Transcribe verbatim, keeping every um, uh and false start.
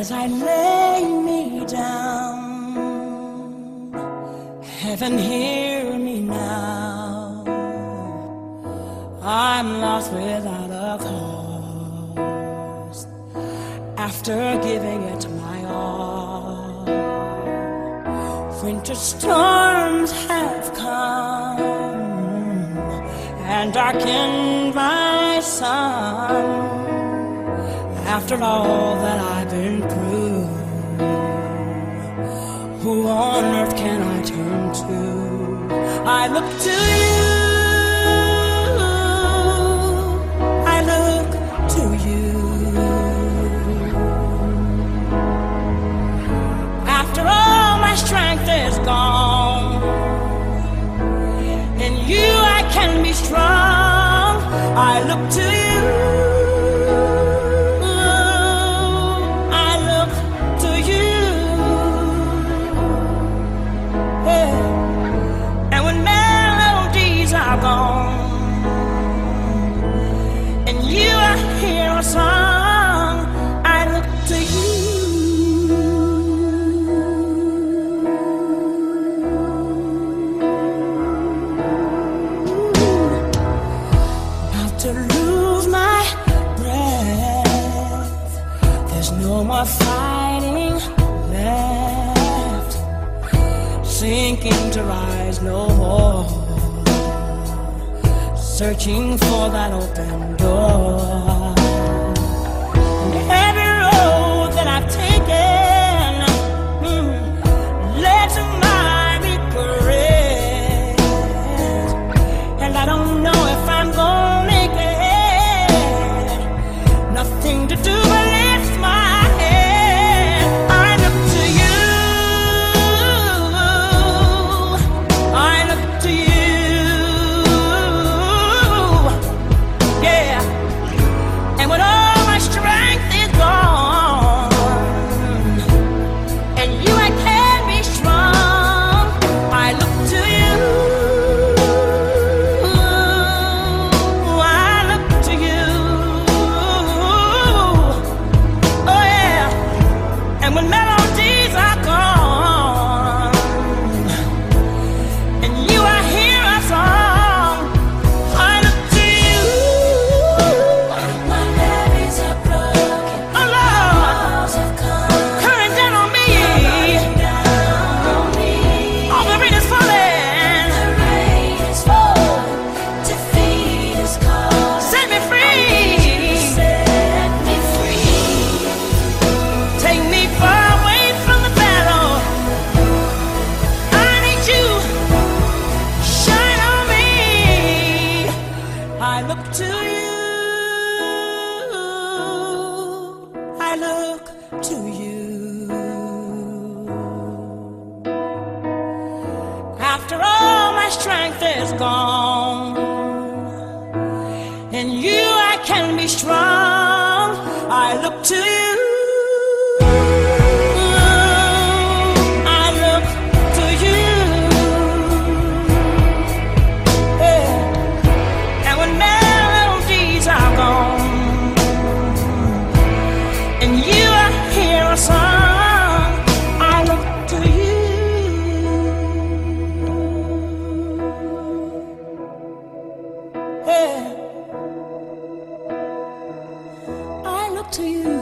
as I lay me down. Heaven, hear me now. I'm lost without a cause. After giving it my all, winter storms have come and darkened my sun. After all that I've been through, who on earth can I turn to? I look to you, I look to you. After all my strength is gone, in you I can be strong. I look to you. Song, I look to you. About to lose my breath, there's no more fighting left, sinking to rise no more, searching for that open door. I look to you, I look to you. After all my strength is gone, in you I can be strong. I look to you. To you.